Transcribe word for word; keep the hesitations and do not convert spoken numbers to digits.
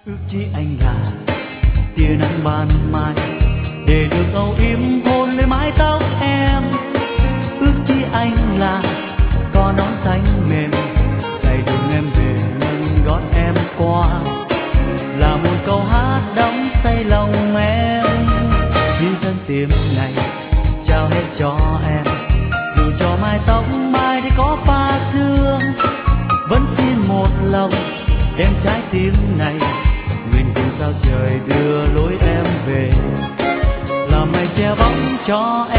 ước chi anh là tia nắng ban mai để được âu yếm hôn lên mái tóc em. Ước chi anh là có nón xanh mềm đầy đường em về nâng gót em qua, là một câu hát đắm say lòng em. Những thân tim này trao hết cho em, dù cho mái tóc mai để có pha sương, vẫn xin một lòng đem trái tim này nguyện cầu sao trời đưa lối em về, làm mây che bóng cho em.